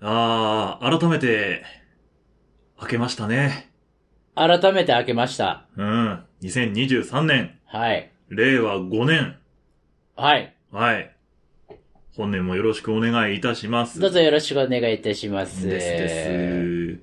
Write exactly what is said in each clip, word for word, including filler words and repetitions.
ああ、改めて、明けましたね。 改めて明けました。 うん。にせんにじゅうさんねん。 はい。 れいわごねん。 はい。 はい。本年もよろしくお願いいたします。 どうぞよろしくお願いいたします。 ですです。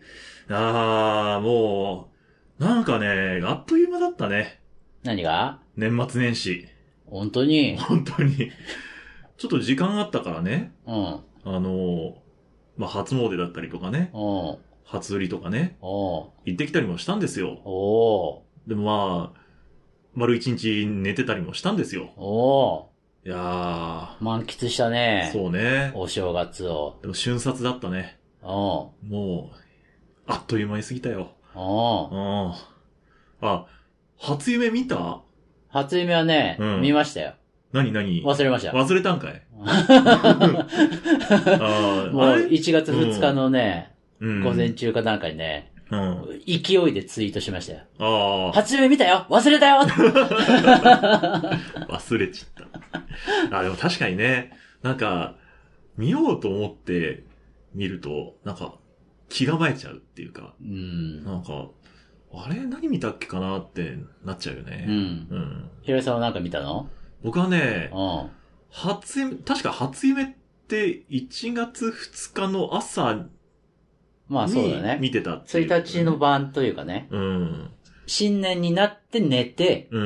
ああ、もう、なんかね、あっという間だったね。 何が？ 年末年始。 本当に？ 本当に。ちょっと時間あったからね。 うん。 あの、まあ、初詣だったりとかね。 うん。 初売りとかね。 おう。 行ってきたりもしたんですよ。 おう。 でもまあ、丸一日寝てたりもしたんですよ。 おう。 いやー。 満喫したね。 そうね。 お正月を。 でも瞬殺だったね。 おう。 もう、あっという間に過ぎたよ。 おう。 うん。あ、初夢見た？ 初夢はね、 うん、 見ましたよ。 何何忘れました。 忘れたんかいあもういちがつふつかのね、 うん、 午前中かなんかにね、 うん、 勢いでツイートしましたよ。 あ初夢見たよ忘れたよ忘れちゃった。あ、でも確かにね、なんか、見ようと思って見ると、なんか、気構えちゃうっていうか、 うん、 なんか、あれ何見たっけかなってなっちゃうよね。 うん。うん。ひろりさんはなんか見たの？ 僕はね、 うん。 初夢、確か初夢っていちがつふつかの朝まあそうだね。 見てたってついたちの晩というかね。 うん。 新年になって寝て、 うん。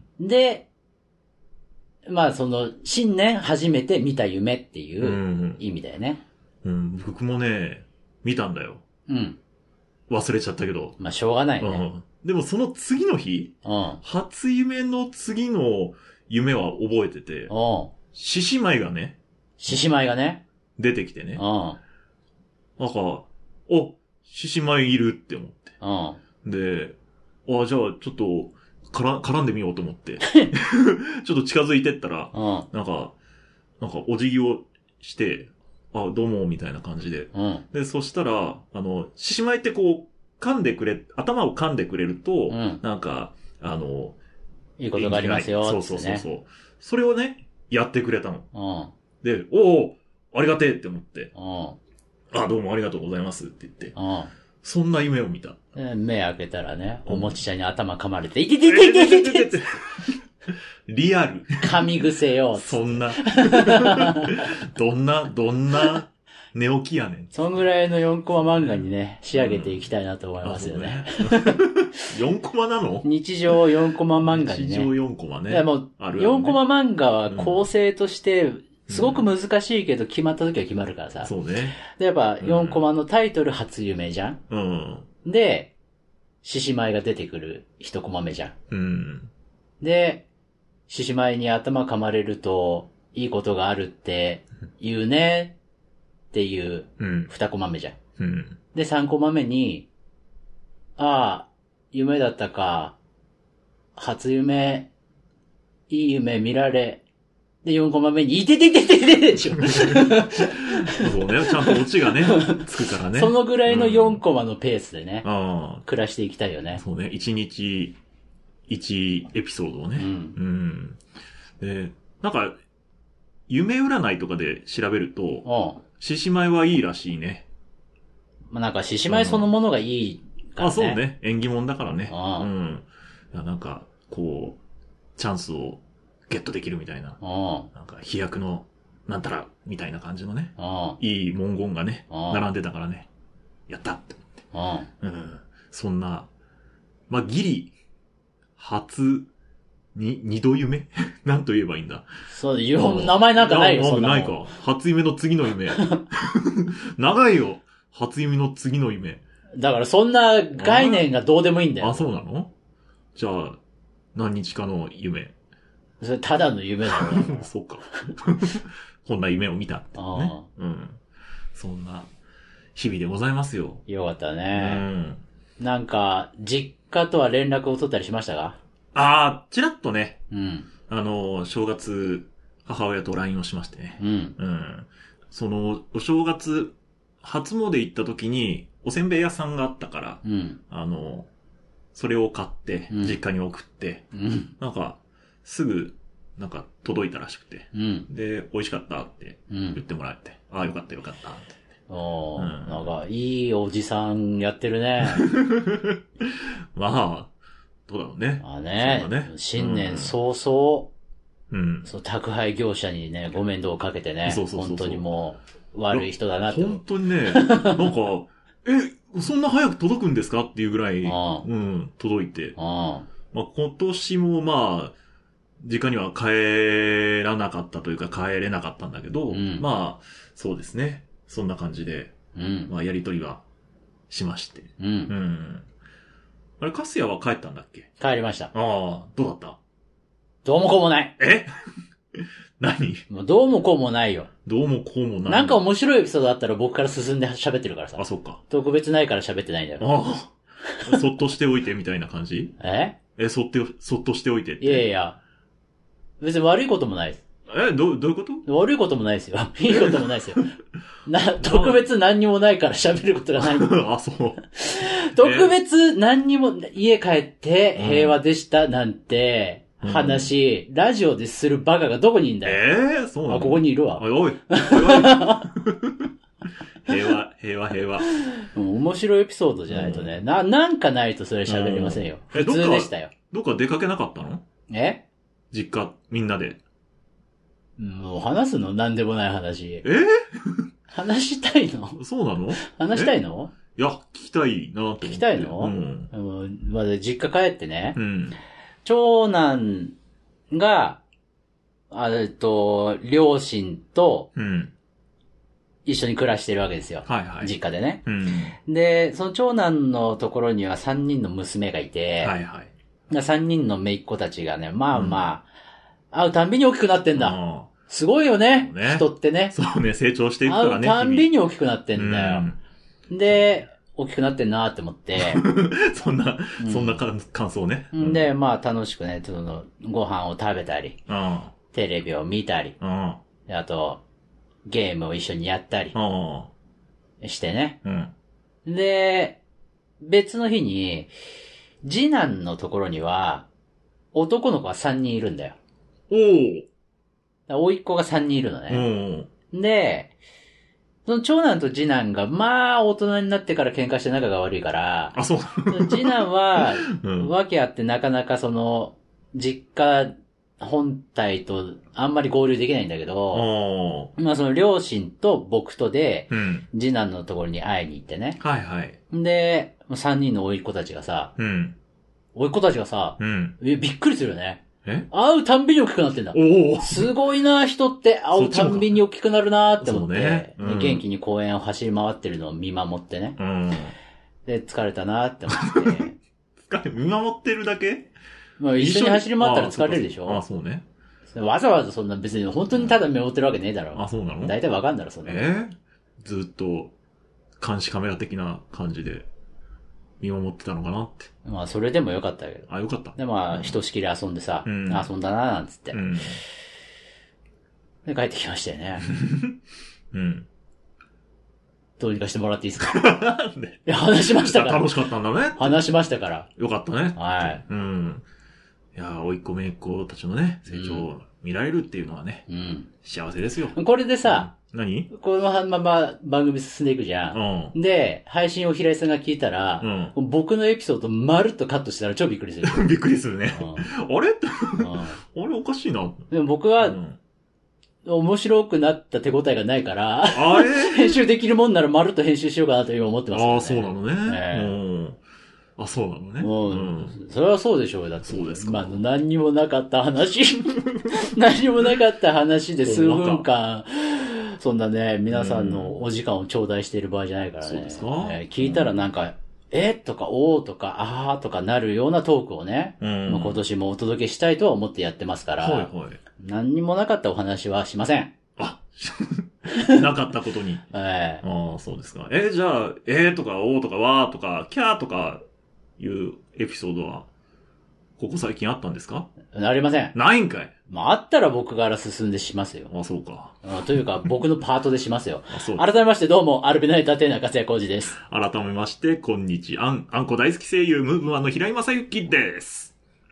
で、まあその、新年初めて見た夢っていう意味だよね。 うん、うん、僕もね、見たんだよ。 うん。 忘れちゃったけど。 まあしょうがないね。 うん。でもその次の日、 うん。 初夢の次の夢は覚えてて、 うん。 獅子舞がね、 獅子舞がね、 出てきてね。 うん。 なんか、お、獅子舞いるって思って。 うん。 で、あ、じゃあちょっと、から絡んでみようと思って。ちょっと近づいてったら、 うん。 なんか、なんかお辞儀をして、あ、どうも、みたいな感じで。 うん。 で、そしたら、あの、獅子舞ってこう、噛んでくれ、頭を噛んでくれると、 うん、 なんか、あの、 いいことがありますよ、 そうそうそうそう。それをね、やってくれたの。 うん。 で、おお、ありがてえって思って。 うん。 あ、どうもありがとうございますって言って。 うん。 そんな夢を見た。 目開けたらね、おもちちゃんに頭噛まれて、いてててててててリアル。 噛み癖よ。 そんな。どんな、どんな寝起きやねん。 そんぐらいのよんコマ漫画にね、仕上げていきたいなと思いますよね。 よんコマなの？ 日常よんコマ漫画にね。 日常よんコマね。 いやもう、あるあるね、よんコマ漫画は構成として、すごく難しいけど決まった時は決まるからさ。うん、 そうね。 で、やっぱよんコマのタイトル初夢じゃん。うん。で、獅子舞が出てくるいちコマ目じゃん。うん。で、獅子舞に頭噛まれるといいことがあるって言うねっていうにコマ目じゃん。うん。で、さんコマ目に、ああ、夢だったか、初夢、いい夢見られ、で、よんコマ目に、いてててててでしょ。そうね。ちゃんとオチがね、つくからね。 そのぐらいのよんコマのペースでね、うん、暮らしていきたいよね。 そうね。いちにちいちエピソードをね。うん。うん。で、なんか、夢占いとかで調べると、獅子舞はいいらしいね。 まあ、なんか獅子舞そのものがいいからね。 あ、そうね。縁起物だからね。うん。いやなんか、こう、チャンスをゲットできるみたいな。なんか、飛躍の、なんたら、みたいな感じのね。いい文言がね、並んでたからね。やったって思って。うん。そんな、まあ、ギリ、初、に、二度夢なんと言えばいいんだ。 そう、名前なんかないよ、そんなの。 ないか。初夢の次の夢。長いよ。初夢の次の夢。 だからそんな概念がどうでもいいんだよ。 あ、そうなの？じゃあ、何日かの夢。 それただの夢だろ。 そうか。こんな夢を見たってね。うん。そんな日々でございますよ。 よかったね。うん。なんか、実家とは連絡を取ったりしましたか？ ああ、ちらっとね。うん。あの、正月、母親と ライン をしましてね。うん。うん。その、お正月、初詣行った時に、おせんべい屋さんがあったから、うん。あの、それを買って、実家に送って、うん。なんか、すぐ、なんか、届いたらしくて、うん。で、美味しかったって言ってもらえて、うん、ああ、よかったよかったって。 おー、うん、なんか、いいおじさんやってるね。 まあ、どうだろうね。 まあね、ね新年早々、うん、そう宅配業者にね、ご面倒をかけてね、そうそうそうそう本当にもう、悪い人だなって。 本当にね、なんか、え、そんな早く届くんですかっていうぐらい、うん、届いて。まあ、今年もまあ、時間には帰らなかったというか帰れなかったんだけど、うん、まあ、そうですね。そんな感じで、うん、まあ、やりとりはしまして。うん。うん。あれ、カスヤは帰ったんだっけ？ 帰りました。ああ、どうだった？ どうもこうもない。 え何？ もうどうもこうもないよ。 どうもこうもない。 なんか面白いエピソードあったら僕から進んで喋ってるからさ。 あ、そっか。 特別ないから喋ってないんだよ。 ああ。そっとしておいてみたいな感じ？ ええ、そって、そっとしておいてって。 いやいや。別に悪いこともないです。 え、ど、どういうこと？ 悪いこともないですよ。いいこともないですよ。な、特別何にもないから喋ることがない。 あ、そう。 特別何にも、家帰って平和でしたなんて話、うん、ラジオでするバカがどこにいんだよ。 ええー、そうなの？ あ、ここにいるわ。 おいおい。おいおい平和、平和、平和。 面白いエピソードじゃないとね。うん、な、なんかないとそれ喋りませんよ。普通でしたよ。 どっか出かけなかったの？ え？ 実家、みんなで。 もう話すの？なんでもない話。 えー、 話したいの？ そうなの？ 話したいの？ いや、聞きたいなと思って。 聞きたいの？うん。まだ実家帰ってね。 うん。 長男が、あえっと、両親と、うん。一緒に暮らしてるわけですよ。 はいはい。 実家でね。 うん。 で、その長男のところには三人の娘がいて、 はいはい。 三人の姪っ子たちがね、まあまあ、うん、会うたんびに大きくなってんだ。すごいよね。ね、人ってね。 そうね、成長していくからね。 会うたんびに大きくなってんだよ。うん、で、大きくなってんなって思って。 そんな、うん、そんな感想ね。 うん、で、まあ楽しくね、そのご飯を食べたり、うん、テレビを見たり、うん、あと、ゲームを一緒にやったりしてね。うん、で、別の日に、次男のところには、男の子がさんにんいるんだよ。 おー。 甥っ子がさんにんいるのね。で、その長男と次男が、まあ、大人になってから喧嘩して仲が悪いから、 あ、そう。 次男は、うん、わけあってなかなかその、実家本体とあんまり合流できないんだけど、まあその両親と僕とで、うん、次男のところに会いに行ってね。 はいはい。 で、さんにんの甥っ子たちがさ、うん、甥っ子たちがさ、うん、えびっくりするよね。 え？ 会うたんびに大きくなってんだ。 おすごいな、人って会うたんびに大きくなるなって思って、 ねうん、 元気に公園を走り回ってるのを見守ってね。うん、で、疲れたなって思って。 疲れ、見守ってるだけ？ まあ一緒に走り回ったら疲れるでしょ？ ああ、そうね。 わざわざそんな別に本当にただ見守ってるわけねえだろ。 あ、そうなの？ 大体わかんだろ、そんな。 えー、ずっと監視カメラ的な感じで見守ってたのかなって。 まあそれでもよかったけど。 あ、よかった。 でまあ、ひとしきり遊んでさ、うん、遊んだななんつって、うん。で、帰ってきましたよね。 うん。 どうにかしてもらっていいですか？いや、話しましたから。 楽しかったんだね。 話しましたから。 よかったね。 はい。 うん。いや、甥っ子姪っ子たちのね、成長を見られるっていうのはね、うん、幸せですよ。 これでさ、 うん、何？ このまま番組進んでいくじゃん。うん、で、配信を平井さんが聞いたら、うん、僕のエピソードまるっとカットしたら超びっくりする。 びっくりするね。うん、あれ、うん、あれおかしいな。 でも僕は、うん面白くなった手応えがないから、あれ編集できるもんならまるっと編集しようかなと今思ってます、ね。 ああ、そうなのね。えー、うん。あ、そうなのね。 うん。それはそうでしょうよ。だって。 そうですか。 まあ、何にもなかった話。何にもなかった話で数分間、そんなね、皆さんのお時間を頂戴している場合じゃないからね。 そうですか、 えー、聞いたらなんか、えとか、おーとか、あーとかなるようなトークをね、うん、今年もお届けしたいとは思ってやってますから、はいはい、何にもなかったお話はしません。 あ、なかったことに。 ええー、ああ、そうですか。えー、じゃあ、えーとか、おーとか、わーとか、キャーとかいうエピソードは、ここ最近あったんですか？ ありません。 ないんかい。 まあ、あったら僕から進んでしますよ。 あ、そうか。 あというか、僕のパートでしますよ。 あ、そう。 改めましてどうも、アルビナイターテーナー勝谷浩二です。 改めまして、こんにちは。あん、あんこ大好き声優、ムーブマンの平井正幸です。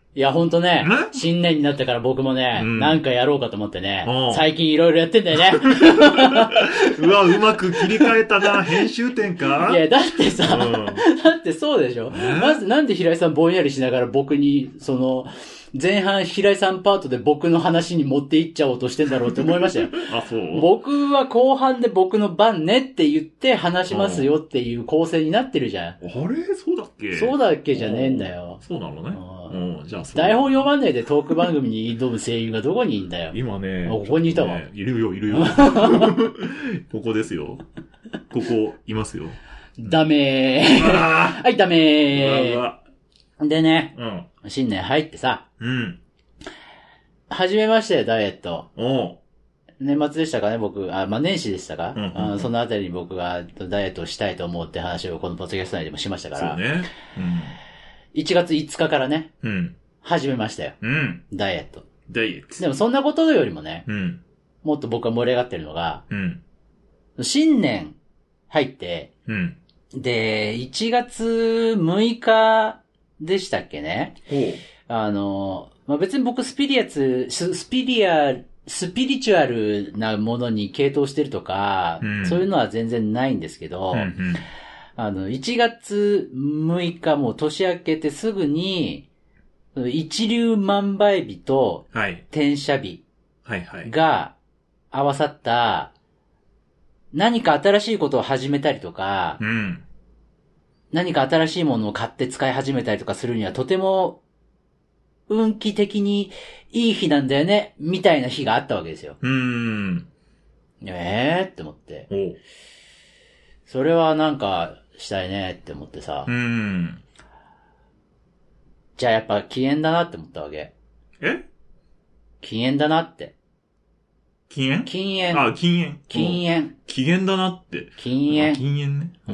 いや、ほんとね、新年になってから僕もね、うん、なんかやろうかと思ってね、 うん、 最近いろいろやってんだよね。 うわ、うまく切り替えたな、編集点か。 いや、だってさ、うん、だってそうでしょ。まずなんで平井さんぼんやりしながら僕に、その、前半平井さんパートで僕の話に持っていっちゃおうとしてんだろうって思いましたよ。 あ、そう。 僕は後半で僕の番ねって言って話しますよっていう構成になってるじゃん。 あれそうだっけ？ そうだっけじゃねえんだよ。 そうなのね。うん、じゃあそう。 台本読まないでトーク番組に挑む声優がどこにいんだよ。 今ね。 ここにいたわ。 ね、いるよ、いるよ。ここですよ。ここ、いますよ。 ダメー。はい、ダメー。うわうわでね、 うん、 新年入ってさ、 うん。 始めましたよ、ダイエット。 おう。 年末でしたかね、僕。あ、まあ、年始でしたか、 うんうんうん、 あそのあたりに僕がダイエットをしたいと思うって話をこのポッドキャスト内でもしましたから。 そうね。うん。 いちがついつかからね。 うん。 始めましたよ。 うん。 ダイエット。 ダイエット。 でもそんなことよりもね。 うん。 もっと僕が盛り上がってるのが。 うん。 新年入って。 うん。 で、いちがつむいかでしたっけね。 おう。 あの、まあ、別に僕スピリアツ、スピリア、スピリチュアルなものに傾倒してるとか、うん、そういうのは全然ないんですけど、 うんうん、 あの、いちがつむいかもう年明けてすぐに、一粒万倍日と転写日が合わさった何か新しいことを始めたりとか、 うん、 何か新しいものを買って使い始めたりとかするにはとても運気的にいい日なんだよね、みたいな日があったわけですよ。 うーん。 えーって思って。 おそれはなんかしたいねって思ってさ。 うーん。 じゃあやっぱ禁煙だなって思ったわけ。 え？ 禁煙だなって。 禁煙？ 禁煙。 あ、禁煙。 禁煙。 禁煙だなって。 禁煙。 禁煙ね。 うん。うん。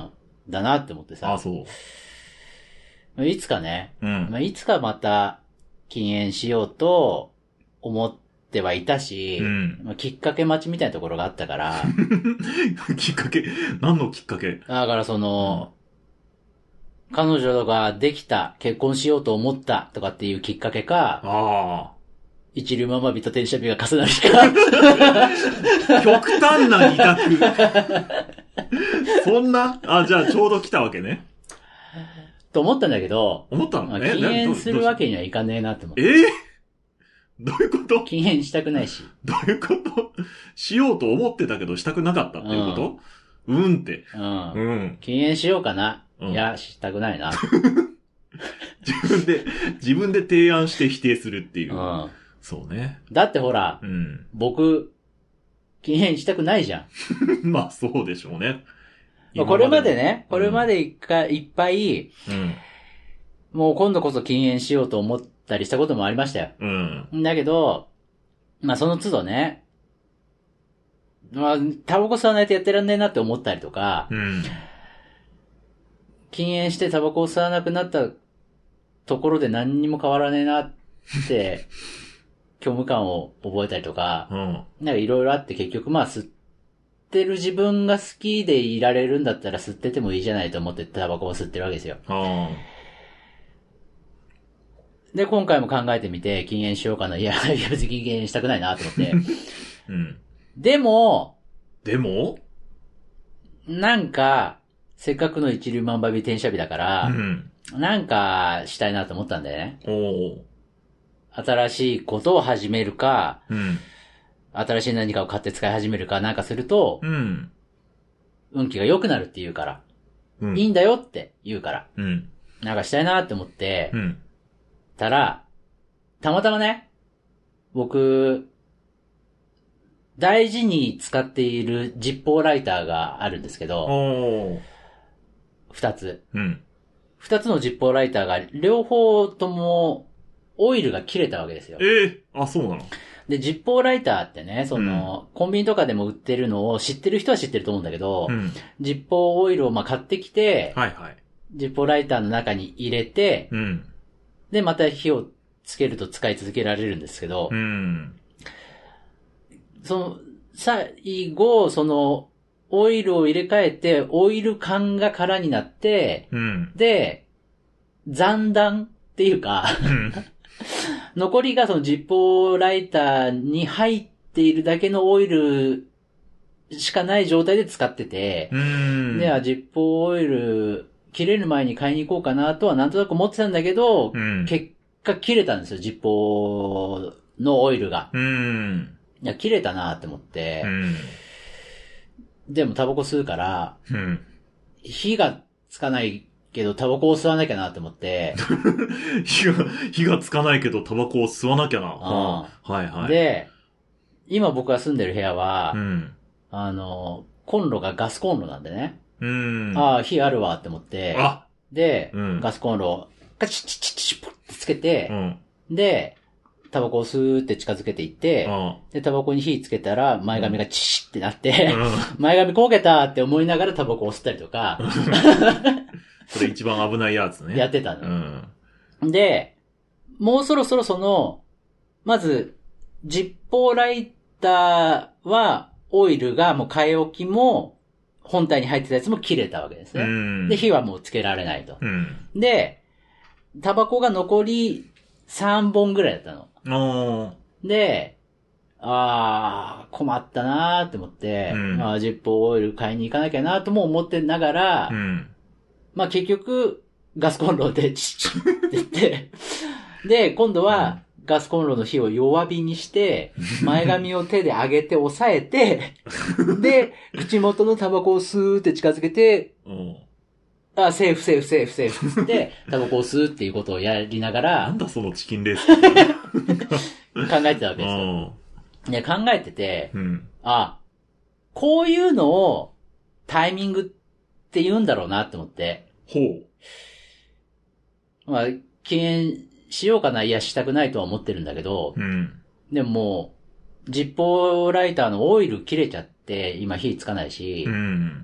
だなって思ってさ。 あ、そう。 いつかね。 うん。 まあ、いつかまた禁煙しようと思ってはいたし、 うん。 まあ、きっかけ待ちみたいなところがあったから。 きっかけ？何のきっかけ？ だからその、うん、彼女ができた、結婚しようと思ったとかっていうきっかけか、 ああ。 一流ママ日と転写日が重なる日か。 極端な二択。そんな？あ、じゃあちょうど来たわけね。 と思ったんだけど、 思ったの？ まあ、禁煙するわけにはいかねえなって思って。 えー、どういうこと？ 禁煙したくないし。 どういうこと？しようと思ってたけどしたくなかったっていうこと？うん、うんって。 うん。うん。禁煙しようかな。うん、いや、したくないな。 自分で、自分で提案して否定するっていう。 うん。 そうね。 だってほら、 うん、 僕、禁煙したくないじゃん。まあそうでしょうね。 これまでね、これまでいっかい、いっぱい、 うん、 もう今度こそ禁煙しようと思ったりしたこともありましたよ。 うん。 だけど、まあその都度ね、まあ、タバコ吸わないとやってらんねえなって思ったりとか、 うん、 禁煙してタバコを吸わなくなったところで何にも変わらねえなって、虚無感を覚えたりとか、 うん、 なんかいろいろあって結局まあ吸ってる自分が好きでいられるんだったら吸っててもいいじゃないと思ってタバコを吸ってるわけですよ。で、今回も考えてみて禁煙しようかな。いや、いや別に禁煙したくないなと思って。 うん、 でも、 でもなんか、せっかくの一粒万倍日転写日だから、 うん、 なんかしたいなと思ったんだよね。 お新しいことを始めるか、 うん、 新しい何かを買って使い始めるかなんかすると、 うん、 運気が良くなるって言うから、 うん、 いいんだよって言うから、 うん、 なんかしたいなって思って、 うん、 たら、たまたまね、僕、大事に使っているジッポーライターがあるんですけど、 お二つ。 うん。 二つのジッポーライターが両方ともオイルが切れたわけですよ。 ええー、あ、そうなの？ で、ジッポーライターってね、その、うん、コンビニとかでも売ってるのを知ってる人は知ってると思うんだけど、 うん、 ジッポーオイルをまあ買ってきて、 はいはい。 ジッポーライターの中に入れて、 うん、 で、また火をつけると使い続けられるんですけど、 うん、 その、最後、その、オイルを入れ替えて、オイル缶が空になって、 うん、 で、残弾っっていうか、残りがそのジッポーライターに入っているだけのオイルしかない状態で使ってて、 うんで、ジッポーオイル切れる前に買いに行こうかなとはなんとなく思ってたんだけど、うん、結果切れたんですよ、ジッポーのオイルが。 うん、 いや、切れたなって思って、 うん、 でもタバコ吸うから、 うん、 火がつかないけどタバコを吸わなきゃなって思って。 火が、火がつかないけどタバコを吸わなきゃな。 うん、 はいはい。 で、今僕が住んでる部屋は、 うん、 あの、コンロがガスコンロなんでね。 うん、 ああ、火あるわって思って。 あで、 うん、 ガスコンロ、カチッチッチッチッポッってつけて、 うん、 で、タバコをスーって近づけていって、で、タバコに火つけたら前髪がチシッってなって、うん、前髪焦げたって思いながらタバコを吸ったりとか。 それ一番危ないやつね。 やってたの。 うん、 で、もうそろそろその、まず、ジッポーライターは、オイルがもう替え置きも、本体に入ってたやつも切れたわけですね。 うん、 で、火はもうつけられないと。 うん、 で、タバコが残りさんぼんぐらいだったの。で、あー、困ったなーって思って、うん、あージッポーオイル買いに行かなきゃなーとも思ってながら、 うん、まあ結局、ガスコンロでチッチッって言って、で、今度は、ガスコンロの火を弱火にして、前髪を手で上げて押さえて、で、口元のタバコをスーって近づけて、 うん、 あ、セーフセーフセーフセーフってタバコを吸うっていうことをやりながら、 なんだそのチキンレース考えてたわけですよ。で、考えてて、 うん、 あ、こういうのをタイミングって言うんだろうなって思って。 ほう。まあ、禁煙しようかな、いやしたくないとは思ってるんだけど、 うん、 でももう、ジッポーライターのオイル切れちゃって、今火つかないし、 うん、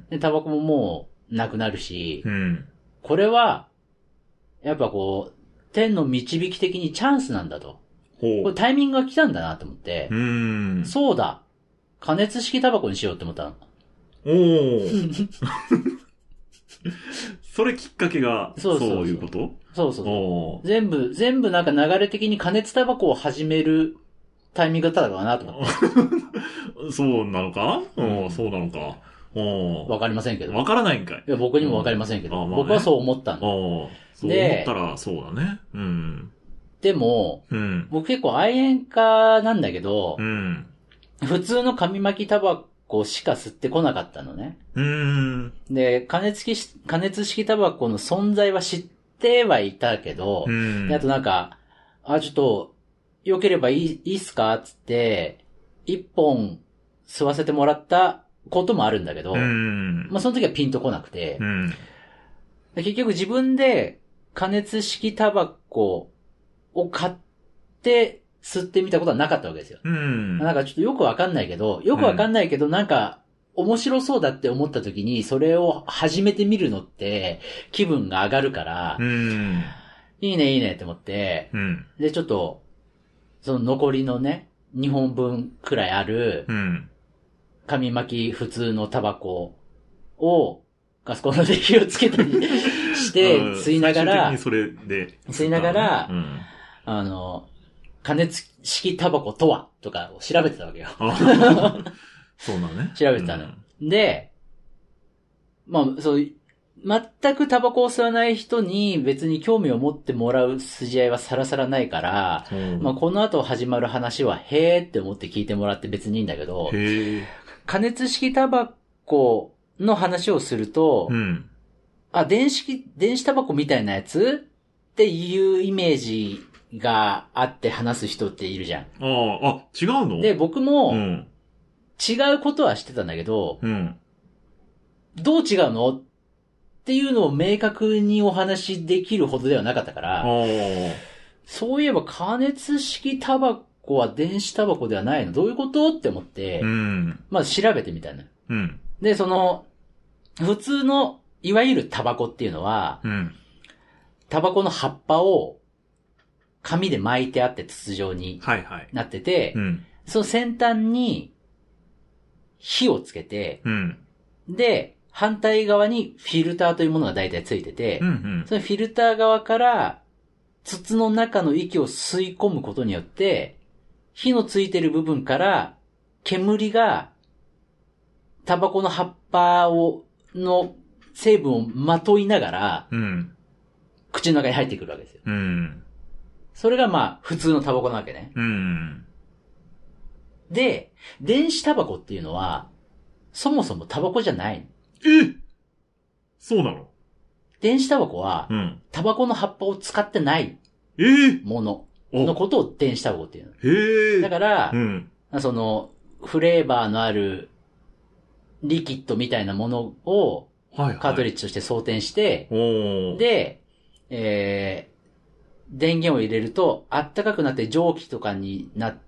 で、タバコももうなくなるし、 うん、 これは、やっぱこう、天の導き的にチャンスなんだと。 ほう。 これタイミングが来たんだなと思って、 うん、 そうだ、加熱式タバコにしようって思ったの。 おー。それきっかけが、そうそうそうそういうことそうそうそう。全部、全部なんか流れ的に加熱タバコを始めるタイミングだったのかなと思って。 そうなのか、 うん、 そうなのか。 わかりませんけど。 わからないんかい。 いや、僕にもわかりませんけど。 うんまあね、 僕はそう思ったんだ。 そう思ったらそうだね。うん。 でも、 うん、 僕結構愛煙家なんだけど、 うん、 普通の紙巻きタバコしか吸ってこなかったのね。 うーんで、加熱式、加熱式タバコの存在は知ってはいたけど、 うん、 であとなんか、あ、ちょっと、良ければいい、いいっすかつって、一本吸わせてもらったこともあるんだけど、 うん、 まあその時はピンとこなくて、 うん、 結局自分で加熱式タバコを買って吸ってみたことはなかったわけですよ。 うん、 なんかちょっとよくわかんないけど、よくわかんないけど、なんか面白そうだって思った時にそれを始めてみるのって気分が上がるから、 うん、 いいねいいねって思って、 うん、 でちょっとその残りのね、にほんぶんくらいある、紙巻き普通のタバコをガスコンロで火をつけたりして、吸いながら、 それで吸いながら、 うん、 あの、加熱式タバコとはとかを調べてたわけよ。 そうなのね。 調べてたの。うん、で、まあ、そう、全くタバコを吸わない人に別に興味を持ってもらう筋合いはさらさらないから、うん、まあこの後始まる話はへーって思って聞いてもらって別にいいんだけど、 へ加熱式タバコの話をすると、 うん、 あ、電子、電子タバコみたいなやつっていうイメージがあって話す人っているじゃん。 ああ、あ、違うの？ で、僕も、 うん、 違うことはしてたんだけど、 うん、 どう違うのっていうのを明確にお話しできるほどではなかったから、そういえば加熱式タバコは電子タバコではないの？どういうことって思って、 うん、 まず調べてみたの。 うん、 で、その、普通の、いわゆるタバコっていうのは、 うん、 タバコの葉っぱを紙で巻いてあって筒状になってて、 はいはいうん、 その先端に火をつけて、 うん、 で、反対側にフィルターというものが大体ついてて、 うんうん、 そのフィルター側から筒の中の息を吸い込むことによって、火のついてる部分から煙がタバコの葉っぱを、の成分をまといながら、うん、口の中に入ってくるわけですよ。うん、それがまあ普通のタバコなわけね。うん、で、電子タバコっていうのは、そもそもタバコじゃない。 え？そうなの？ 電子タバコは、うん、タバコの葉っぱを使ってないもののことを電子タバコっていうの。へー。だから、うん、その、フレーバーのあるリキッドみたいなものを、カートリッジとして装填して、はいはい、で、えー、電源を入れると、あったかくなって蒸気とかになって、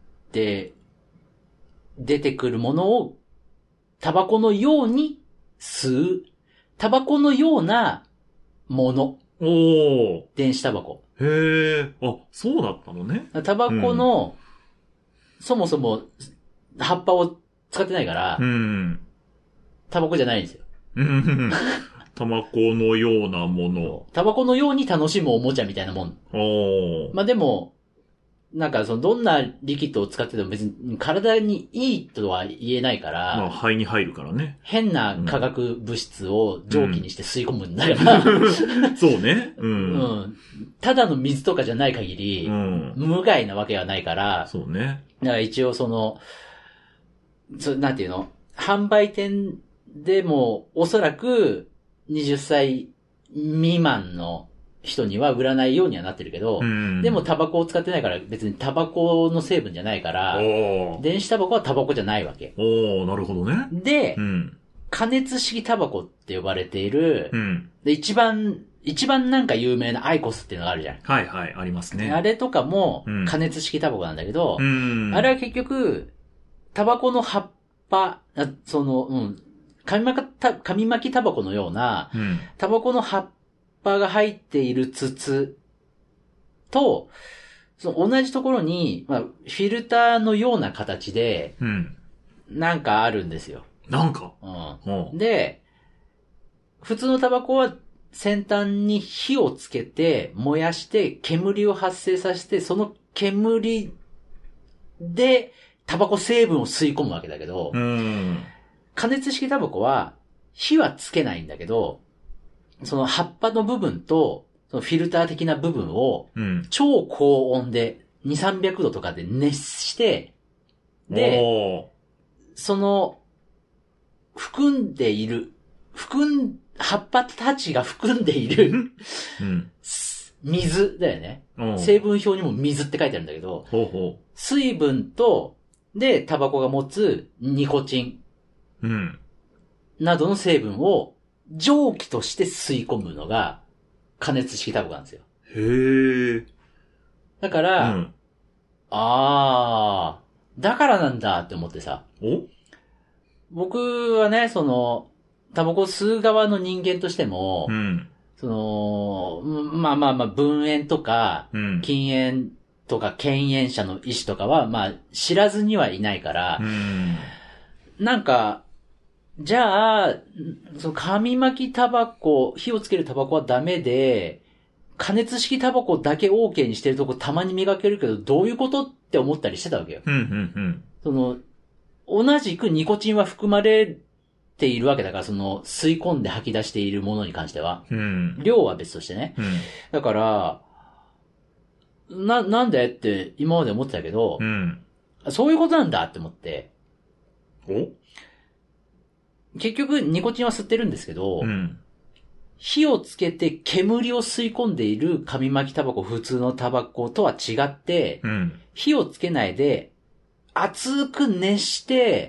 出てくるものを、タバコのように吸う。タバコのようなもの。お電子タバコ。 へえ、あ、そうだったのね。 タバコの、うん、そもそも、葉っぱを使ってないから、うん、タバコじゃないんですよ。 タバコのようなもの。 タバコのように楽しむおもちゃみたいなもん。おまあでも、なんかそのどんなリキッドを使ってても別に体にいいとは言えないから。 まあ肺に入るからね。 変な化学物質を蒸気にして吸い込むんだから。うん、そうね、うん。うん。 ただの水とかじゃない限り、うん、無害なわけはないから。 そうね。 だから一応その、そなんていうの？販売店でもおそらくはたち未満の人には売らないようにはなってるけど、うん、でもタバコを使ってないから別にタバコの成分じゃないから、電子タバコはタバコじゃないわけ。 おー、なるほどね。 で、うん、加熱式タバコって呼ばれている、うん、で一番、一番なんか有名なアイコスっていうのがあるじゃん。 はいはい、ありますね。 あれとかも加熱式タバコなんだけど、うん、あれは結局、タバコの葉っぱ、その、うん、紙巻きタ、紙巻きタバコのような、うん、タバコの葉っぱが入っている筒と、その同じところに、まあ、フィルターのような形で、うん、なんかあるんですよ。 なんか、 うん、で、普通のタバコは先端に火をつけて燃やして煙を発生させて、その煙でタバコ成分を吸い込むわけだけど、うん、加熱式タバコは火はつけないんだけど、その葉っぱの部分とそのフィルター的な部分を超高温でにせんさんびゃくどとかで熱して、で、その含んでいる、含ん、葉っぱたちが含んでいる、うん、水だよね。成分表にも水って書いてあるんだけど、ほうほう水分と、で、タバコが持つニコチン、うん、などの成分を蒸気として吸い込むのが加熱式タバコなんですよ。へー。だから、うん、あー、だからなんだって思ってさ。お僕はね、その、タバコ吸う側の人間としても、うん、その、まあまあまあ、分煙とか、うん、禁煙とか、犬煙者の意思とかは、まあ、知らずにはいないから、うん、なんか、じゃあ、その紙巻きタバコ、火をつけるタバコはダメで、加熱式タバコだけ OK にしてるとこたまに見かけるけど、どういうことって思ったりしてたわけよ。うんうんうん、その、同じくニコチンは含まれているわけだから、その、吸い込んで吐き出しているものに関しては。うん、量は別としてね。うん、だから、な、なんでって今まで思ってたけど、うん、そういうことなんだって思って。お結局、ニコチンは吸ってるんですけど、うん、火をつけて煙を吸い込んでいる紙巻きタバコ、普通のタバコとは違って、うん、火をつけないで、熱く熱して、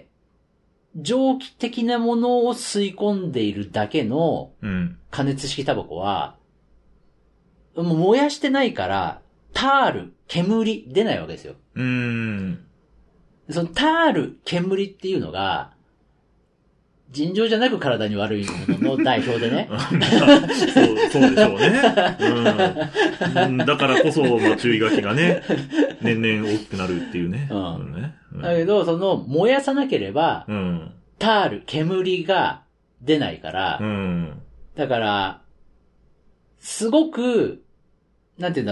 蒸気的なものを吸い込んでいるだけの加熱式タバコは、もう燃やしてないから、タール、煙出ないわけですよ。うーん。そのタール、煙っていうのが、尋常じゃなく体に悪いものの代表でね。そう、 そうでしょうね。うん。だからこそ、まあ、注意書きがね、年々大きくなるっていうね。うん。ねうん、だけど、その、燃やさなければ、うん、タール、煙が出ないから、うん、だから、すごく、なんて言うんだろ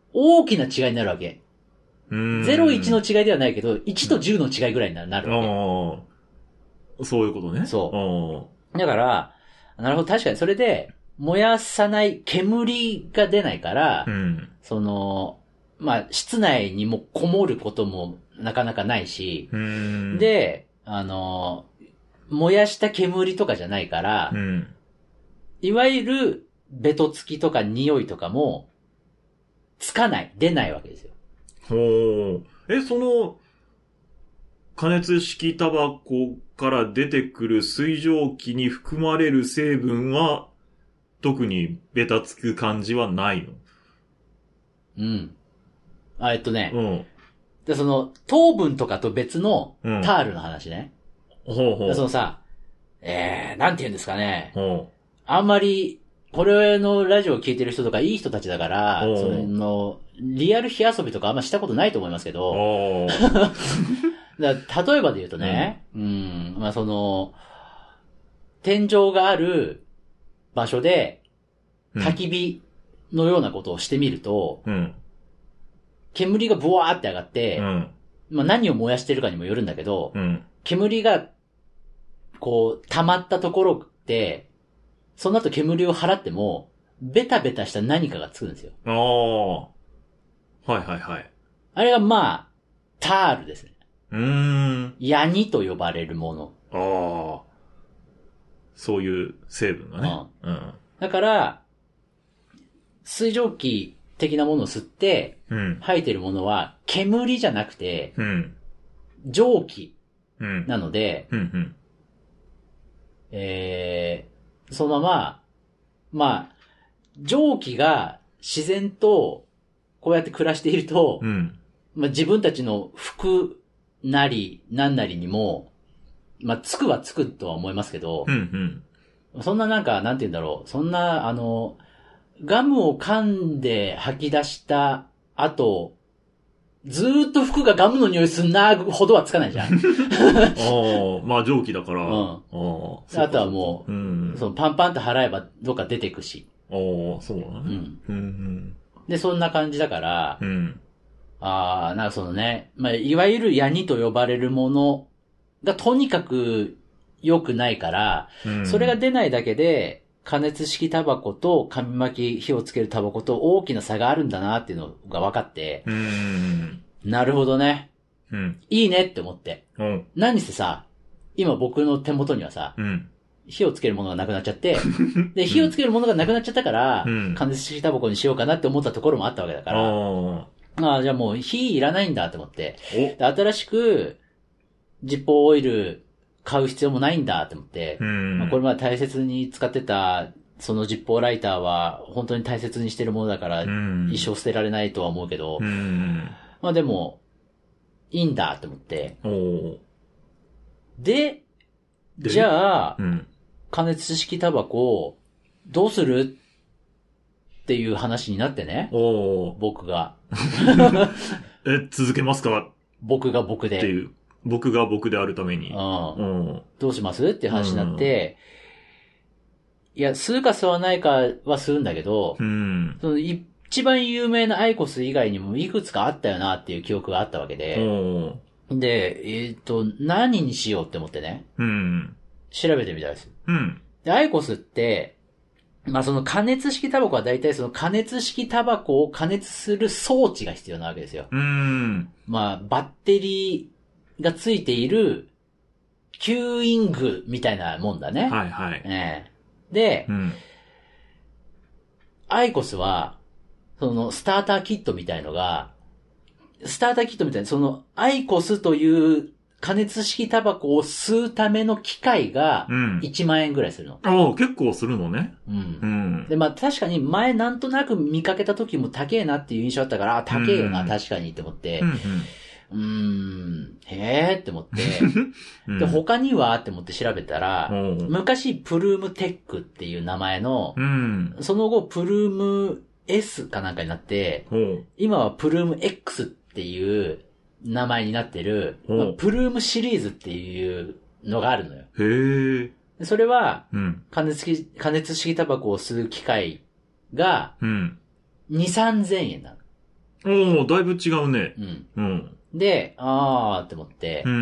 大きな違いになるわけ。ゼロ、いちの違いではないけど、いちとじゅうの違いぐらいになるわけ。 ああ。そういうことね。 そう。だから、なるほど、確かにそれで、燃やさない煙が出ないから、うん、その、まあ、室内にもこもることもなかなかないし、で、あの、燃やした煙とかじゃないから、うん、いわゆるベトつきとか匂いとかも、つかない、出ないわけですよ。 ほう。え、その、加熱式タバコから出てくる水蒸気に含まれる成分は、特にベタつく感じはないの？ うん。あ、えっとね。うん。で、その、糖分とかと別のタールの話ね。うん、ほうほう。そのさ、えー、なんて言うんですかね。ほう。あんまり、これのラジオを聞いてる人とかいい人たちだから、その、リアル火遊びとかあんましたことないと思いますけど、だ例えばで言うとね、うん、うん、まあその、天井がある場所で、焚き火のようなことをしてみると、うん、煙がブワーって上がって、うん、まあ何を燃やしてるかにもよるんだけど、うん、煙が、こう、溜まったところって、その後煙を払っても、ベタベタした何かがつくんですよ。 ああ。はいはいはい。 あれがまあ、タールですね。うーん。ヤニと呼ばれるもの。 ああ。そういう成分がね。うん。うん、 だから、水蒸気的なものを吸って、うん、吐いてるものは煙じゃなくて、うん、蒸気なので、うんうんうん、えー、そのまま、まあ、蒸気が自然とこうやって暮らしていると、うん、まあ、自分たちの服なり何なりにも、まあ、つくはつくとは思いますけど、うんうん、そんななんか、なんて言うんだろう、そんな、あの、ガムを噛んで吐き出した後、ずーっと服がガムの匂いすんなほどはつかないじゃん。ああ、まあ蒸気だから。うん。ああとはもう、うん、そのパンパンと払えばどっか出てくし。 ああ、そうだね。うん。うん、 で、そんな感じだから、うん、ああ、なんかそのね、まあ、いわゆるヤニと呼ばれるものがとにかく良くないから、うん、それが出ないだけで、加熱式タバコと紙巻き火をつけるタバコと大きな差があるんだなっていうのが分かって、うん、なるほどね、うん。いいねって思って。うん、何せさ、今僕の手元にはさ、うん、火をつけるものがなくなっちゃって、で、火をつけるものがなくなっちゃったから、うん、加熱式タバコにしようかなって思ったところもあったわけだから、ああ、じゃあもう火いらないんだって思って、で新しくジッポーオイル買う必要もないんだって思って、うんまあ、これまで大切に使ってたそのジッポーライターは本当に大切にしてるものだから、一生捨てられないとは思うけど、うんまあでも、いいんだって思って、で、じゃあ、うん、加熱式タバコどうするっていう話になってね。お僕が。 え、続けますか？ 僕が僕で。 っていう。僕が僕であるために。うんうん、どうしますっていう話になって、うん、いや、吸うか吸わないかは吸うんだけど、うん、その一番有名なアイコス以外にもいくつかあったよなっていう記憶があったわけで、で、えっと、何にしようって思ってね、うん、調べてみたんです。うん、で、アイコスって、まあその加熱式タバコは大体その加熱式タバコを加熱する装置が必要なわけですよ。うん、まあバッテリーがついている吸引具みたいなもんだね。はいはい。えー、で、うん、アイコスはそのスターターキットみたいのが、スターターキットみたいなそのアイコスという加熱式タバコを吸うための機械がいちまんえんぐらいするの。 うん、ああ、結構するのね。うん。 うん。で、まあ確かに前なんとなく見かけた時も高えなっていう印象あったから、あ、高えよな、うん、確かにって思って、うんうん、うーん、へーって思って、うん、で、他にはって思って調べたら、うん、昔プルームテックっていう名前の、うん、その後プルーム S かなんかになって、うん、今はプルーム X っていう名前になってる、まあ、プルームシリーズっていうのがあるのよ。へー。それは、うん、加熱式、加熱式タバコを吸う機械が、うん、に、さんぜんえんなの。 おー、だいぶ違うね。 うん。 うん。 で、あーって思って。 うん。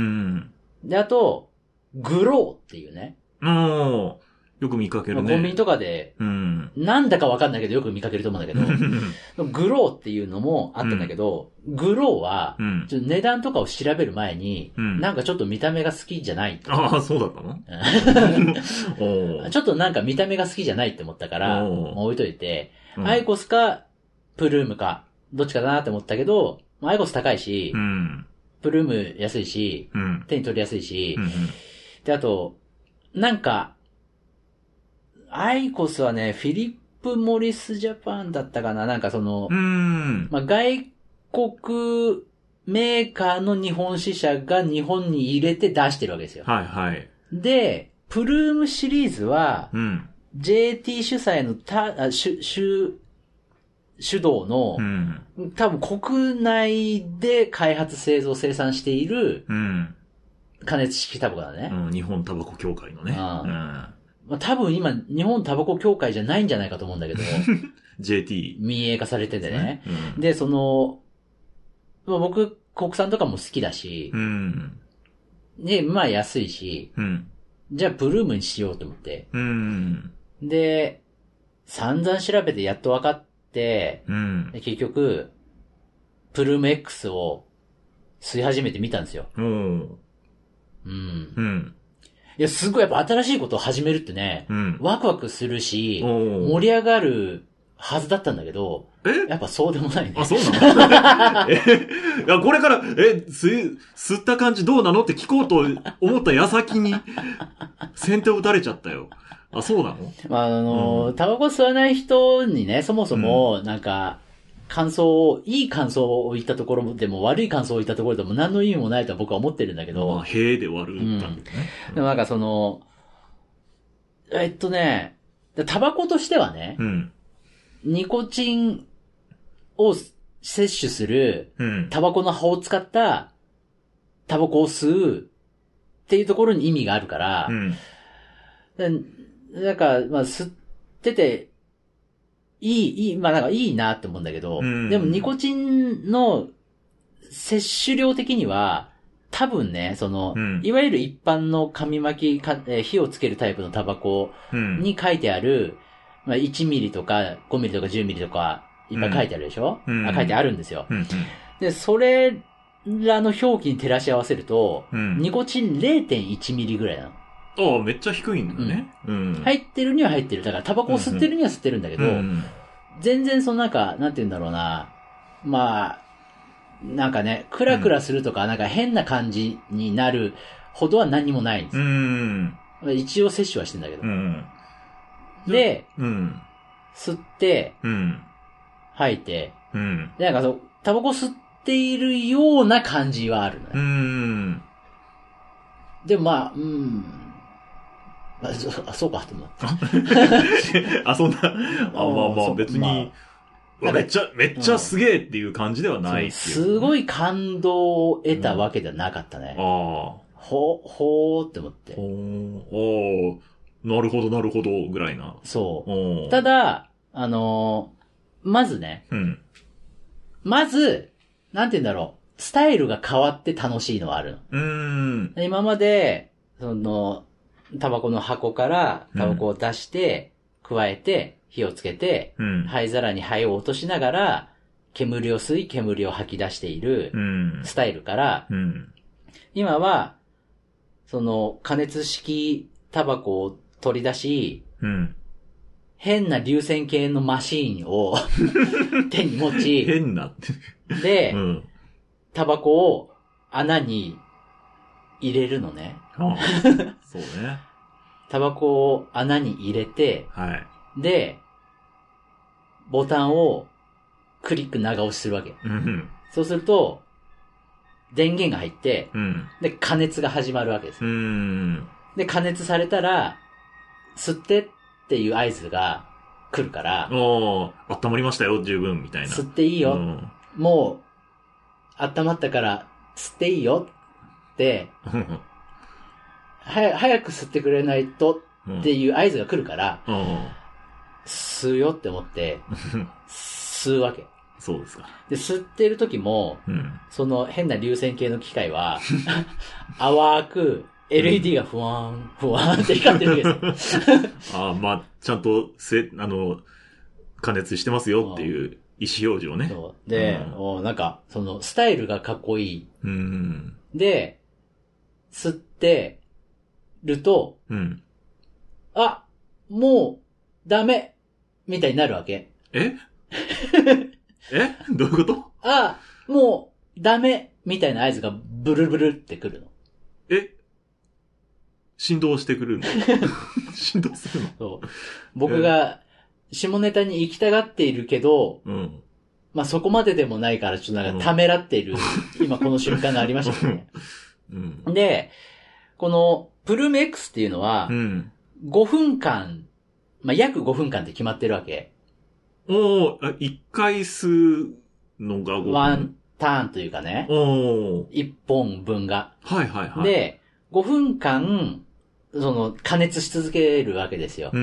で、あと、グローっていうね。 おー、よく見かけるね。 コンビニとかで、うん。なんだかわかんないけどよく見かけると思うんだけど、グローっていうのもあったんだけど、うん、グローは、ちょっと値段とかを調べる前に、うん、なんかちょっと見た目が好きじゃないって。 ああ、そうだったのちょっとなんか見た目が好きじゃないって思ったから、置いといて、うん、アイコスか、プルームか、どっちかなって思ったけど、アイコス高いし、うん、プルーム安いし、うん、手に取りやすいし、うんうん、で、あと、なんか、アイコスはね、フィリップ・モリス・ジャパンだったかななんかその、うん、まあ、外国メーカーの日本支社が日本に入れて出してるわけですよ。 はいはい。 で、プルームシリーズは、うん、ジェーティー 主催のた、主、主、主導の、うん、多分国内で開発製造生産している、うん、加熱式タバコだね。 うん、日本タバコ協会のね。うん、 まあ、多分今、日本タバコ協会じゃないんじゃないかと思うんだけど。 ジェーティー。 民営化されててね。うん、で、その、まあ、僕、国産とかも好きだし、うん、で、まあ安いし、うん、じゃあプルームにしようと思って。うん、で、散々調べてやっと分かって、うん、結局、プルーム X を吸い始めてみたんですよ。うん。うん。うん。いや、すごいやっぱ新しいことを始めるってね、うん、ワクワクするし、盛り上がるはずだったんだけど、えやっぱそうでもないね。 あ、そうなのえいや、これから、え、吸、吸った感じどうなのって聞こうと思った矢先に、先手を打たれちゃったよ。あ、そうなのまあ、あの、タバコ吸わない人にね、そもそも、なんか、感想を、いい感想を言ったところでも悪い感想を言ったところでも何の意味もないとは僕は思ってるんだけど。 まあ、へえで終わるんだね、 うん。でもなんかその、えっとね、タバコとしてはね、うん、ニコチンを摂取する、タバコの葉を使ったタバコを吸うっていうところに意味があるから、うん、なんか、まあ、吸ってて、いい、いい、まあなんかいいなって思うんだけど、うん、でもニコチンの摂取量的には、多分ね、その、うん、いわゆる一般の紙巻きか、えー、火をつけるタイプのタバコに書いてある、まあいちミリとかごミリとかじゅうミリとかいっぱい書いてあるでしょ、うん、あ書いてあるんですよ、うん。で、それらの表記に照らし合わせると、うん、ニコチン れいてんいちミリぐらいなの。 ああ、めっちゃ低いんだね、うんうん。 入ってるには入ってる。だからタバコを吸ってるには吸ってるんだけど、うんうん、全然そのなんか、なんて言うんだろうな。まあ、なんかね、クラクラするとか、なんか変な感じになるほどは何もないんですよ。うん、一応摂取はしてんだけど。うん、で、うん、吸って、うん、吐いて、うん、で、なんかそう、タバコ吸っているような感じはあるのね。うん、でもまあ、うん、あ, そあそうか、と思って。 あ、そんな、あ、まあまあ、別に、まあ、めっちゃ、めっちゃすげえっていう感じではないっていう、ね、 すごい感動を得たわけではなかったね。うん、ああ。ほ、ほーって思って。 ほー、なるほど、なるほど、ぐらいな。 そう。ただ、あのー、まずね、うん、まず、なんて言うんだろう、スタイルが変わって楽しいのはあるの。うーん。今まで、その、タバコの箱からタバコを出して、うん、加えて、火をつけて、うん、灰皿に灰を落としながら、煙を吸い、煙を吐き出している、スタイルから、うん、今は、その、加熱式タバコを取り出し、うん、変な流線形のマシーンを手に持ち、 変なって。 で、うん、タバコを穴に入れるのね。 ああそうね。 タバコを穴に入れて、はい、で、ボタンをクリック長押しするわけ。うん、そうすると、電源が入って、うん、で、加熱が始まるわけです。うん、で、加熱されたら、吸ってっていう合図が来るから、 おー、温まりましたよ、十分、みたいな。 吸っていいよ。うん、もう、温まったから吸っていいよって、は早く吸ってくれないとっていう合図が来るから、うん、吸うよって思って、吸うわけ。 そうですか。 で、吸ってる時も、 うん、 その変な流線形の機械は、淡く エルイーディー がふわーん、ふわーんって光ってるわけですよ。ああ、まあ、ちゃんとせ、あの、加熱してますよっていう意思表示をね。 そう。で、うん、なんか、その、スタイルがかっこいい。 うん、 で、吸ってると、 うん、 あ、もう、ダメみたいになるわけ。 ええどういうこと？ あ、もう、ダメみたいな合図がブルブルってくるの。 え振動してくるの振動するの？ そう。僕が、下ネタに行きたがっているけど、 うん、 まあ、そこまででもないから、ちょっとなんかためらっている、うん、今この瞬間がありましたね。うん、で、この、プルーム X っていうのは、うん、ごふんかん、まあ、約ごふんかんって決まってるわけ。 おー、一回吸うのがごふん。 ワンターンというかね。 おー。 一本分が。 はいはいはい。 で、ごふんかん、その、加熱し続けるわけですよ。うん。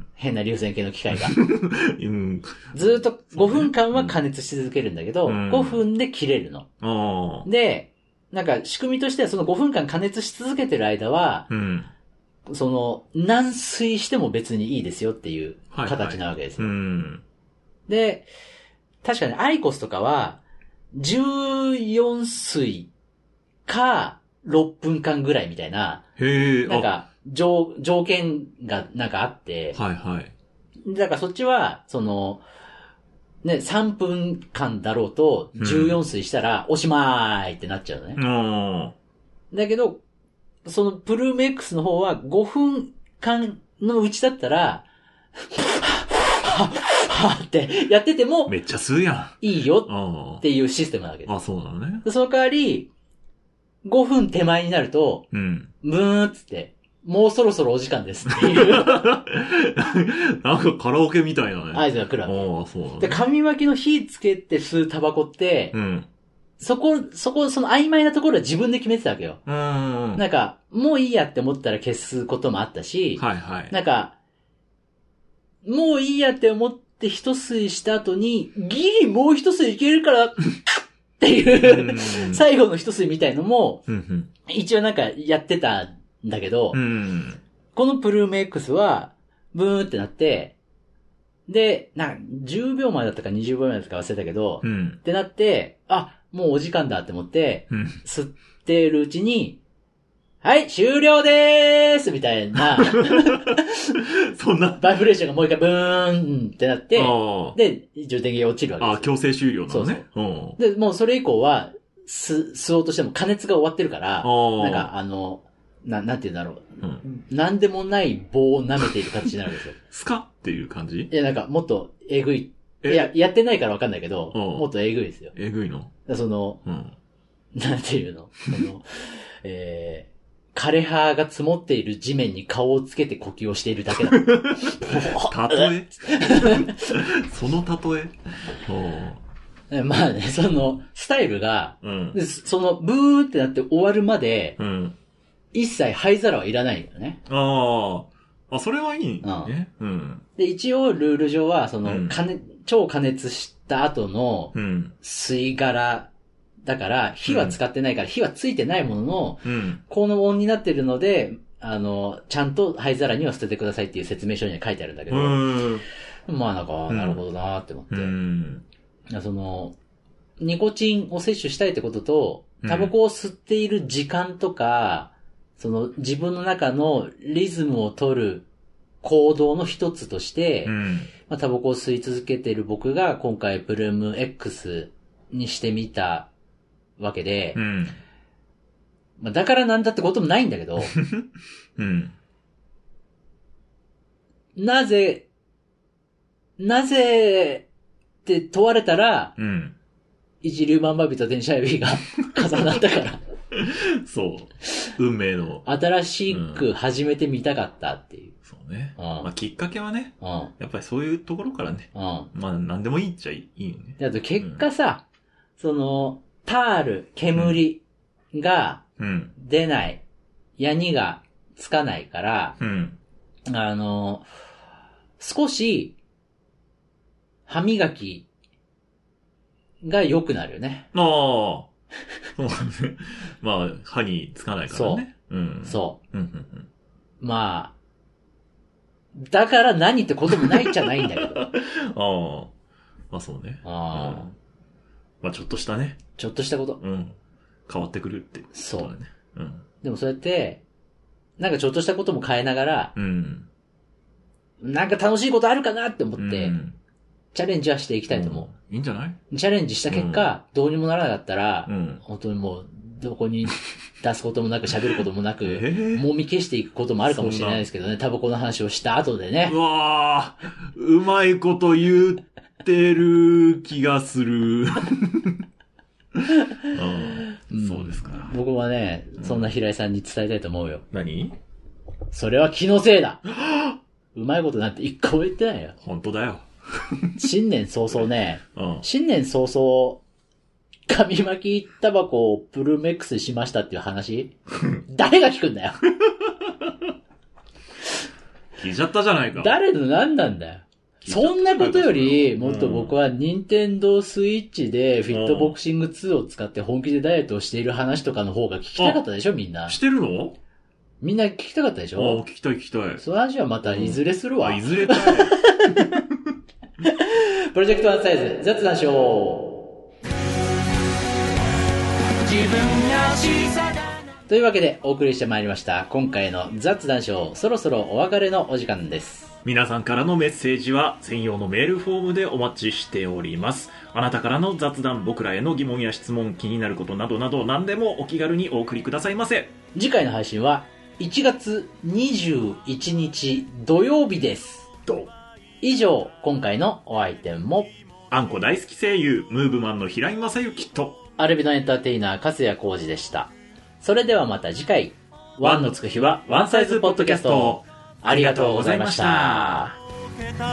変な流線形の機械が。うん、ずっとごふんかんは加熱し続けるんだけど、うん、ごふんで切れるの。で、なんか仕組みとしてはそのごふんかん加熱し続けてる間は、うん、その、軟水しても別にいいですよっていう形なわけですよ。はいはい、うん、で、確かにアイコスとかは、じゅうよん水かろっぷんかんぐらいみたいな、へなんか条、条件がなんかあって、はいはい。だからそっちは、その、ね、さんぷんかんだろうと、じゅうよん水したら、おしまーいってなっちゃうのね。うん、だけど、そのプルーム X の方はごふんかんのうちだったら、はぁってやってても、 めっちゃ吸うやん。いいよっていうシステムなわけです。 あ、そうなのね。 その代わり、ごふん手前になると、うん。ブーンっつって、もうそろそろお時間ですっていう。なんかカラオケみたいなね。 合図が来るわけ。 ああ、そうなの、ね。 で、紙巻きの火つけて吸うタバコって、うん。そこ、そこ、その曖昧なところは自分で決めてたわけよ。うん。なんか、もういいやって思ったら消すこともあったし、はいはい。なんか、もういいやって思って一吸いした後に、ギリもう一吸いいけるから、っていう最後の一吸いみたいのも、一応なんかやってたんだけど、このプルーム X は、ブーンってなって、で、なんかじゅうびょうまえだったかにじゅうびょうまえだったか忘れたけど、うん、ってなって、あ、もうお時間だって思って、うん、吸ってるうちに、はい、終了でーすみたいな。 そんな。 バイブレーションがもう一回ブーンってなって、で、一応電源が落ちるわけです。 ああ、強制終了なのね。 そうそう。で、もうそれ以降は、吸、吸おうとしても加熱が終わってるから、なんかあの、な、なんて言うんだろう。うん、なんでもない棒を舐めている形になるんですよ。 スカっていう感じ？ いや、なんかもっとえぐい。いや、やってないからわかんないけど、もっとえぐいですよ。 えぐいの？ その、うん、なんていうのその、えー、枯葉が積もっている地面に顔をつけて呼吸をしているだけだ。 例えその例えまあね、その、スタイルが、うん、その、ブーってなって終わるまで、うん、一切灰皿はいらないんだよね。 ああ。あ、それはいいね。うん。 で、一応、ルール上は、その、うん、加熱、超加熱した後の、吸い殻、だから、火は使ってないから、火はついてないものの、うん、この温になってるので、あの、ちゃんと灰皿には捨ててくださいっていう説明書には書いてあるんだけど、まあなんか、なるほどなーって思って。うん、その、ニコチンを摂取したいってことと、タバコを吸っている時間とか、その自分の中のリズムを取る行動の一つとして、うんまあ、タバコを吸い続けている僕が今回プルーム X にしてみたわけで、うんまあ、だからなんだってこともないんだけど、うん、なぜ、なぜって問われたら、うん、一粒万倍日と電車指が重なったから。 そう。運命の。 新しく始めてみたかったっていう。うん、 そうね。うん、まあきっかけはね、うん、やっぱりそういうところからね。うん、まあ何でもいいっちゃいいよね。 であと結果さ、うん、その、タール、煙が出ない、うん、ヤニがつかないから、うん、あの、少し、歯磨きが良くなるよね。 ああ。そうなんですね。まあ、歯につかないからね。 そう。うん、そう。 うんうんうん、 まあ、だから何ってこともないじゃないんだけど。 ああ。まあそうね。 ああ、うん。 まあちょっとしたね。 ちょっとしたこと。 うん。変わってくるってことだね。 そう。 うん。 でもそうやって、なんかちょっとしたことも変えながら、 うん。 なんか楽しいことあるかなって思って、うん、チャレンジはしていきたいと思う。 うん、いいんじゃない？ チャレンジした結果、うん、どうにもならなかったら、 うん、 本当にもう、どこに出すこともなく喋ることもなく、えー、もみ消していくこともあるかもしれないですけどね、タバコの話をした後でね。 うわー、うまいこと言ってる気がする。うん、そうですか。 僕はね、そんな平井さんに伝えたいと思うよ。 何？ それは気のせいだ。うまいことなんて一個も言ってないよ。 本当だよ。 新年早々ね、 うん、 新年早々、紙巻きタバコをプルメックスしましたっていう話誰が聞くんだよ。 聞いちゃったじゃないか。 誰の何なんだよ。そんなことより、もっと僕は任天堂スイッチでフィットボクシングツーを使って本気でダイエットをしている話とかの方が聞きたかったでしょ、みんな。 してるの？ みんな聞きたかったでしょ？ ああ、聞きたい聞きたい。 その話はまたいずれするわ。 あ、いずれだよ。 プロジェクトワンサイズ雑談ショー。自分が小さなというわけでお送りしてまいりました今回の雑談ショー、そろそろお別れのお時間です。 皆さんからのメッセージは専用のメールフォームでお待ちしております。あなたからの雑談、僕らへの疑問や質問、気になることなどなど何でもお気軽にお送りくださいませ。 次回の配信はいちがつにじゅういちにち土曜日です。 ど以上、今回のお相手もあんこ大好き声優ムーブマンの平井正幸とアルビノエンターテイナー粕谷浩二でした。それではまた次回、ワンのつく日はワンサイズポッドキャスト、ありがとうございました。